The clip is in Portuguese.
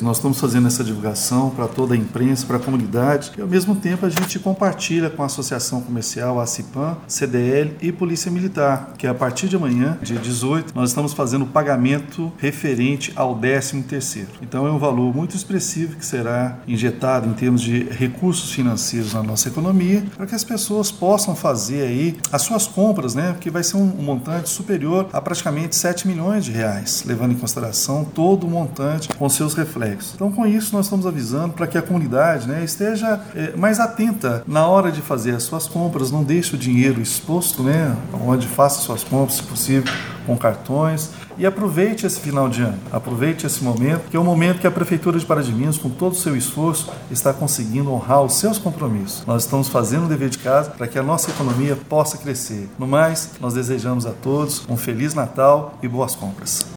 nós estamos fazendo essa divulgação para toda a imprensa, para a comunidade, e ao mesmo tempo a gente compartilha com a Associação Comercial, a ACIPAM, CDL e Polícia Militar, que a partir de amanhã, dia 18, nós estamos fazendo o pagamento referente ao 13º. Então é um valor muito expressivo que será injetado em termos de recursos financeiros na nossa economia, para que as pessoas possam fazer aí as suas compras, né? Que vai ser um montante superior a praticamente 7 milhões de reais, levando em consideração todo o montante com seus reflexos. Então, com isso, nós estamos avisando para que a comunidade, né, esteja mais atenta na hora de fazer as suas compras, não deixe o dinheiro exposto, né, onde faça suas compras, se possível, com cartões, e aproveite esse final de ano, aproveite esse momento, que é o momento que a Prefeitura de Pará de Minas, com todo o seu esforço, está conseguindo honrar os seus compromissos. Nós estamos fazendo o dever de casa para que a nossa economia possa crescer. No mais, nós desejamos a todos um Feliz Natal e boas compras.